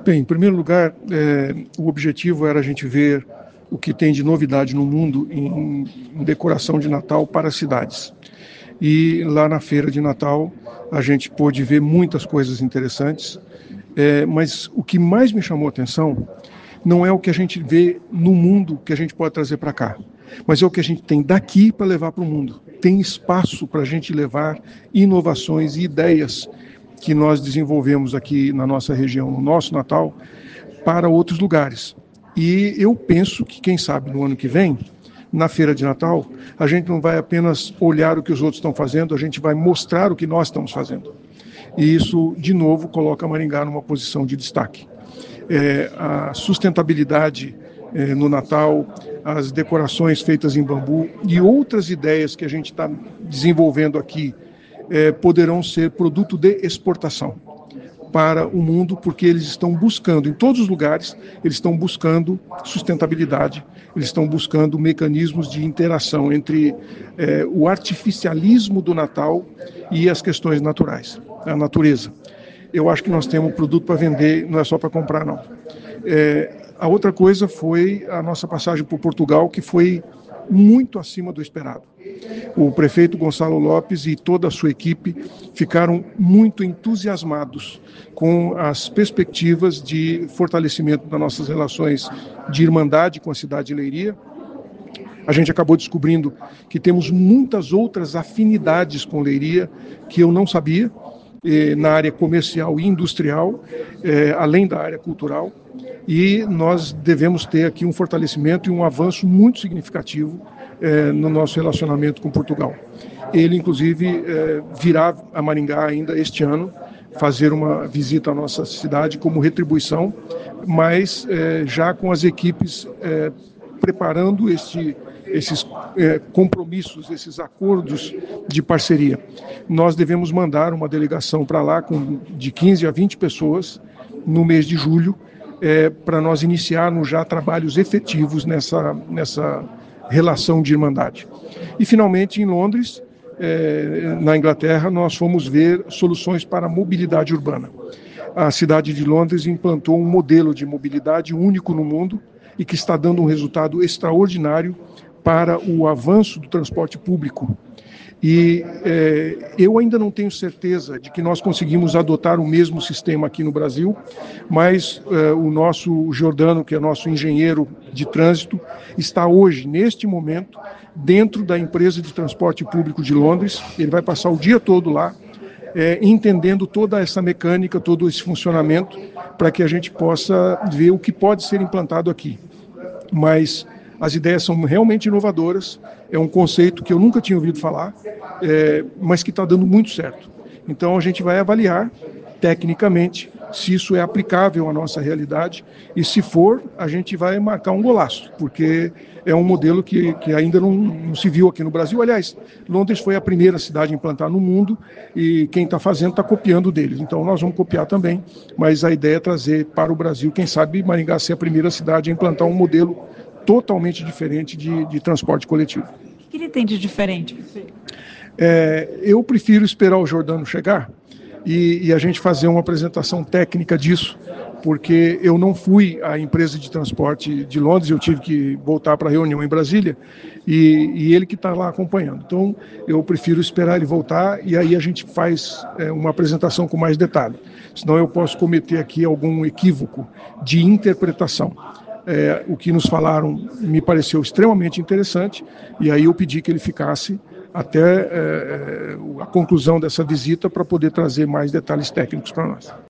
Bem, em primeiro lugar, o objetivo era a gente ver o que tem de novidade no mundo em decoração de Natal para as cidades. E lá na feira de Natal a gente pôde ver muitas coisas interessantes, mas o que mais me chamou a atenção não é o que a gente vê no mundo que a gente pode trazer para cá, mas é o que a gente tem daqui para levar para o mundo. Tem espaço para a gente levar inovações e ideias que nós desenvolvemos aqui na nossa região, no nosso Natal, para outros lugares. E eu penso que, quem sabe, no ano que vem, na Feira de Natal, a gente não vai apenas olhar o que os outros estão fazendo, a gente vai mostrar o que nós estamos fazendo. E isso, de novo, coloca Maringá numa posição de destaque. A sustentabilidade no Natal, as decorações feitas em bambu e outras ideias que a gente está desenvolvendo aqui poderão ser produto de exportação para o mundo, porque eles estão buscando, em todos os lugares, eles estão buscando sustentabilidade, eles estão buscando mecanismos de interação entre o artificialismo do Natal e as questões naturais, a natureza. Eu acho que nós temos produto para vender, não é só para comprar, não. A outra coisa foi a nossa passagem por Portugal, que foi muito acima do esperado. O prefeito Gonçalo Lopes e toda a sua equipe ficaram muito entusiasmados com as perspectivas de fortalecimento das nossas relações de irmandade com a cidade de Leiria. A gente acabou descobrindo que temos muitas outras afinidades com Leiria que eu não sabia, na área comercial e industrial, além da área cultural, e nós devemos ter aqui um fortalecimento e um avanço muito significativo no nosso relacionamento com Portugal. Ele, inclusive, virá a Maringá ainda este ano, fazer uma visita à nossa cidade como retribuição, mas já com as equipes preparando esses compromissos, esses acordos de parceria. Nós devemos mandar uma delegação para lá de 15 a 20 pessoas no mês de julho, para nós iniciarmos já trabalhos efetivos nessa relação de irmandade. E, finalmente, em Londres, na Inglaterra, nós fomos ver soluções para a mobilidade urbana. A cidade de Londres implantou um modelo de mobilidade único no mundo e que está dando um resultado extraordinário para o avanço do transporte público. E eu ainda não tenho certeza de que nós conseguimos adotar o mesmo sistema aqui no Brasil, mas o nosso Giordano, que é nosso engenheiro de trânsito, está hoje, neste momento, dentro da empresa de transporte público de Londres. Ele vai passar o dia todo lá, entendendo toda essa mecânica, todo esse funcionamento, para que a gente possa ver o que pode ser implantado aqui. Mas as ideias são realmente inovadoras, é um conceito que eu nunca tinha ouvido falar, mas que está dando muito certo. Então a gente vai avaliar tecnicamente se isso é aplicável à nossa realidade e, se for, a gente vai marcar um golaço, porque é um modelo que ainda não se viu aqui no Brasil. Aliás, Londres foi a primeira cidade a implantar no mundo e quem está fazendo está copiando deles. Então nós vamos copiar também, mas a ideia é trazer para o Brasil, quem sabe Maringá ser a primeira cidade a implantar um modelo totalmente diferente de transporte coletivo. O que ele tem de diferente? Eu prefiro esperar o Giordano chegar e a gente fazer uma apresentação técnica disso, porque eu não fui à empresa de transporte de Londres, eu tive que voltar para a reunião em Brasília, e ele que está lá acompanhando. Então, eu prefiro esperar ele voltar e aí a gente faz uma apresentação com mais detalhe. Senão eu posso cometer aqui algum equívoco de interpretação. O que nos falaram me pareceu extremamente interessante, e aí eu pedi que ele ficasse até a conclusão dessa visita para poder trazer mais detalhes técnicos para nós.